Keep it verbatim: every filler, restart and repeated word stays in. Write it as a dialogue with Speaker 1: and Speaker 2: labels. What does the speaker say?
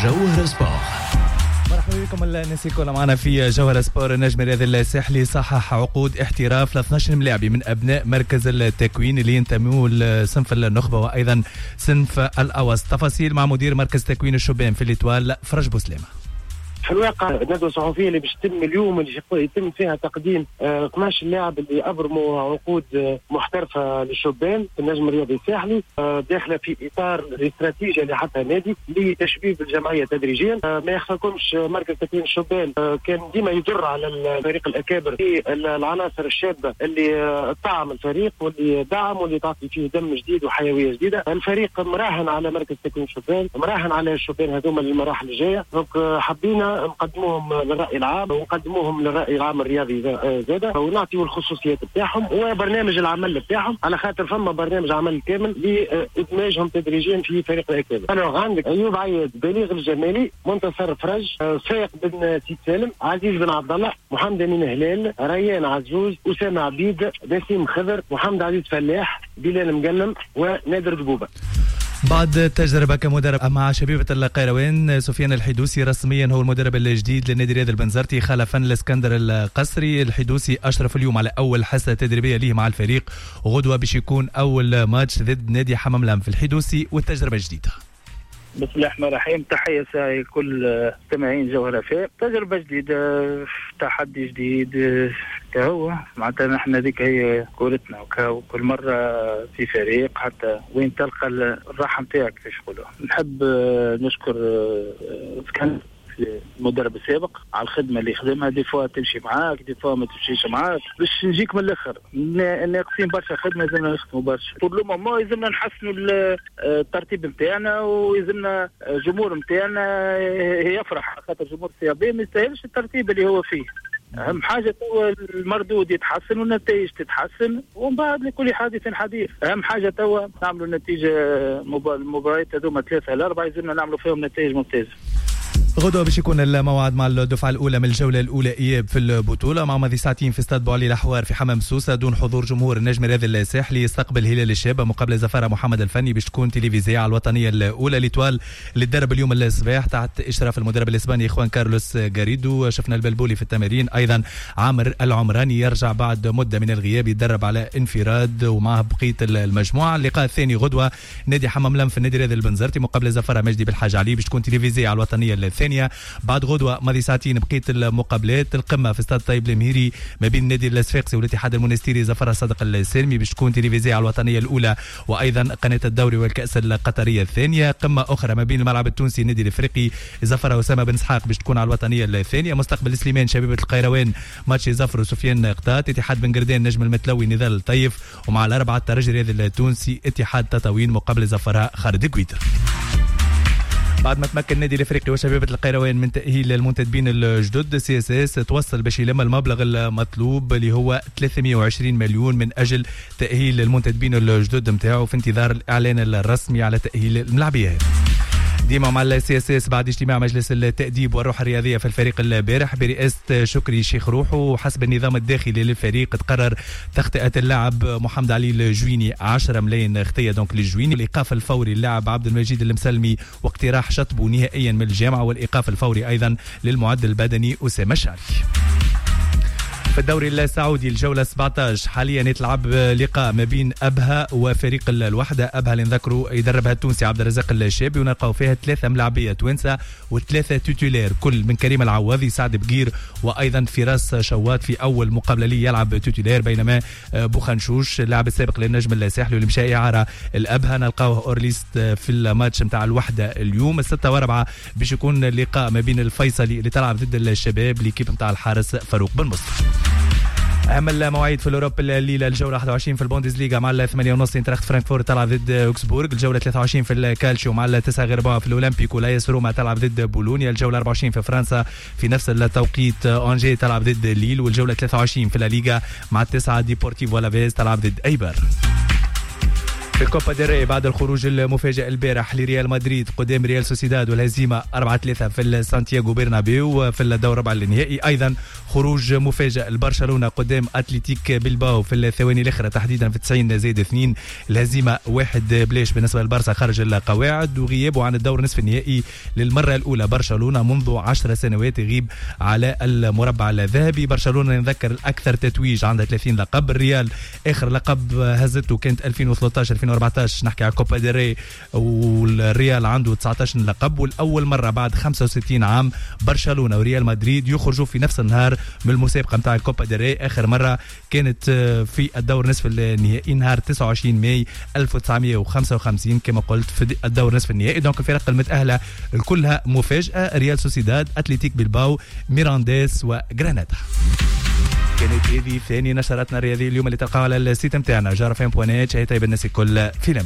Speaker 1: جوهر سبور. مرحبا بكم الناس الكل معنا في جوهر سبور. النجم الرياضي الساحلي صحح عقود احتراف ل اثناش ملاعبي من ابناء مركز التكوين اللي ينتموا لصنف النخبه وايضا صنف الاوسط. تفاصيل مع مدير مركز تكوين الشبان في الاتوال فرج بوسلامه.
Speaker 2: في الواقع الندوة الصحفية اللي باش تتم اليوم اللي يتم فيها تقديم آه اثناش لاعب اللي أبرموا عقود آه محترفة للشبان في النجم الرياضي الساحلي، آه داخلة في إطار الاستراتيجية اللي حطها النادي لتشبيب الجمعية تدريجيا. آه ما يخفاكمش مركز تكوين الشبان آه كان ديما يدر على الفريق الأكابر في العناصر الشابة اللي آه طعم الفريق واللي دعم واللي تعطي فيه دم جديد وحيوية جديدة. الفريق مراهن على مركز تكوين الشبان، مراهن على الشبان هذوما للمراحل الجاية. دونك آه حبينا نقدموهم للرأي العام ونقدموهم للرأي العام الرياضي زاده ونعطيوا الخصوصيات بتاعهم وبرنامج العمل بتاعهم، على خاطر فما برنامج عمل كامل لإدماجهم تدريجيا في فريق الأكابر. أنا عندك أيوب عياد، بليغ الجمالي، منتصر فرج، فايق بن سيد سالم، عزيز بن عبد الله، محمد أمين هلال، ريان عزوز، أسامة عبيد، نسيم خضر، محمد عزيز فلاح، بلال مقلم ونادر دبوبة.
Speaker 1: بعد تجربة كمدرب مع شبيبة القيروان، سفيان الحدوسي رسميا هو المدرب الجديد للنادي الرياضي البنزرتي خلفا الاسكندر القصري. الحدوسي أشرف اليوم على أول حصة تدريبية ليه مع الفريق، وغدوة باش يكون أول ماتش ضد نادي حمام لام. في الحدوسي والتجربة الجديدة.
Speaker 3: بسم الله الرحمن الرحيم. تحية سعي كل مستمعين جوهر اف. تجربة جديدة، تحدي جديد كهو معناتها نحن ذيك هي كورتنا وكهو كل مرة في فريق حتى وين تلقى الراحة نتاعك كيف يقولوا. نحب نشكر اسكندر المدرب السابق على الخدمه اللي خدمها، دي فوا تمشي معاك دي فوا ما تمشيش معاك، باش نجيك من الاخر ناقصين برشا خدمه لازمنا نخدموا برشا. طول الوقت لازمنا نحسنوا الترتيب نتاعنا ويلزمنا الجمهور نتاعنا يفرح، خاطر جمهور سي بي ما يستاهلش الترتيب اللي هو فيه. اهم حاجه توا المردود يتحسن والنتائج تتحسن ومن بعد لكل حادث حديث. اهم حاجه توا نعملوا النتيجه المباريات هذوما ثلاثه لاربعه يلزمنا نعملوا فيهم نتائج ممتازه.
Speaker 1: غدوة باش يكون الموعد مع الدفعة الأولى من الجولة الأولى إياب في البطولة مع ماضي ساعتين في استاد بوعلي الأحوار في حمام سوسة دون حضور جمهور. النجم الرياضي الساحلي يستقبل هلال الشابة مقابل زفارة محمد الفني باش تكون تلفزيونية على الوطنية الأولى. الإتوال اللي تدرب اليوم الصباح تحت إشراف المدرب الإسباني خوان كارلوس غاريدو. شفنا البلبولي في التمارين، أيضا عامر العمراني يرجع بعد مدة من الغياب يتدرب على انفراد ومعه بقية المجموعة. اللقاء الثاني غدوة نادي حمام لام في النادي الرياضي البنزرتي مقابل زفارة مجدي بالحاج علي باش تكون تلفزيونية على الوطنية الثانية. بعد غدوة ماضي ساعتين بقية المقابلات، القمة في استاد طيب المهيري ما بين النادي الصفاقسي والاتحاد المونستيري زفر صدق السالمي باش تكون تلفزيونية على الوطنية الأولى وأيضا قناة الدوري والكأس القطرية الثانية. قمة أخرى ما بين الملعب التونسي النادي الإفريقي زفر أسامة بن اسحاق باش تكون على الوطنية الثانية. مستقبل سليمان شبيبة القيروان ماتش زفر وسفيان قطات. اتحاد بن قردان نجم المتلوي نضال الطيف، ومع الأربعة الترجي الرياضي التونسي اتحاد تطاوين مقابل زفرها خالد كويتر. بعد ما تمكن النادي الافريقي وشبيبه القيروان من تاهيل المنتدبين الجدد، سي اس اس توصل باش يلم المبلغ المطلوب اللي هو ثلاثمائة وعشرين مليون من اجل تاهيل المنتدبين الجدد نتاعو في انتظار الاعلان الرسمي على تاهيل الملاعبيه. ديما مع السي اس اس بعد اجتماع مجلس التأديب والروح الرياضية في الفريق البارح برئاسة شكري شيخ روحو، وحسب النظام الداخلي للفريق تقرر تخطئة اللاعب محمد علي الجويني عشرة ملايين خطية دونك للجويني، الإيقاف الفوري للاعب عبد المجيد المسلمي واقتراح شطبه نهائيا من الجامعة، والإيقاف الفوري أيضا للمعد البدني أسامة الشعري. في الدوري السعودي الجولة سبعة عشر حاليا يتلعب لقاء ما بين أبها وفريق الوحدة. أبها اللي نذكروا يدربها التونسي عبد الرزاق الشابي، ونلقاو فيها ثلاثة ملاعبية توانسة وثلاثة توتولير كل من كريم العواضي سعد بقير وأيضا فراس شوات في أول مقابلة لي يلعب توتولير، بينما بوخنشوش اللاعب السابق للنجم الساحلي واللي مشى إعارة الأبها نلقاوه أورليست في الماتش نتاع الوحدة اليوم. الستة وأربعة باش يكون اللقاء ما بين الفيصلي اللي تلعب ضد الشباب ليكيب نتاع الحارس فاروق بن مصر. أهم المواعيد في الأوروب الليلة الجولة واحد وعشرين في البوندسليغا مع الثمانية ونص انتراخت فرانكفورت تلعب ضد أوكسبورغ، الجولة ثلاثة وعشرين في الكالشيو مع التسعة غير ربع في الأولمبيكو لايس روما تلعب ضد بولونيا، الجولة أربعة وعشرين في فرنسا في نفس التوقيت أونجي تلعب ضد ليل، والجولة ثلاثة وعشرين في الليغا مع التسعة ديبورتيفو لافيز تلعب ضد أيبر. في كوبا ديل ري بعد الخروج المفاجئ البارح لريال مدريد قدام ريال سوسيداد والهزيمة أربعة ثلاثة في سانتياغو برنابيو في الدور ربع النهائي. أيضا خروج مفاجئ لبرشلونة قدام أتلتيك بلباو في الثواني الأخرى تحديدا في تسعين زائد اثنين، الهزيمة واحد بلاش بالنسبة للبارسا خارج القواعد، وغيابه عن الدور نصف النهائي للمرة الأولى برشلونة منذ عشر سنوات يغيب على المربع الذهبي. برشلونة نذكر الأكثر تتويج عندها ثلاثين لقب، الريال آخر لقب هزته كانت ألفين وثلاثة عشر ألفين وأربعة عشر نحكي على كوبا ديل ري، والريال عنده تسعة عشر لقب، والأول مرة بعد خمسة وستين عام برشلونة وريال مدريد يخرجوا في نفس النهار من المسابقة متاع كوبا ديل ري. آخر مرة كانت في الدور نصف النهائي نهار تسعة وعشرين ماي ألف وتسعمائة وخمسة وخمسين كما قلت في الدور نصف النهائي. دونك الفرق المتأهلة كلها مفاجأة، ريال سوسيداد، أتلتيك بلباو، ميرانديس وغرانادا. كانت هذه ثاني نشراتنا الرياضية اليوم اللي تلقاها على السيت متاعنا جارفين بوانيت. شهيتي بالناس الكل في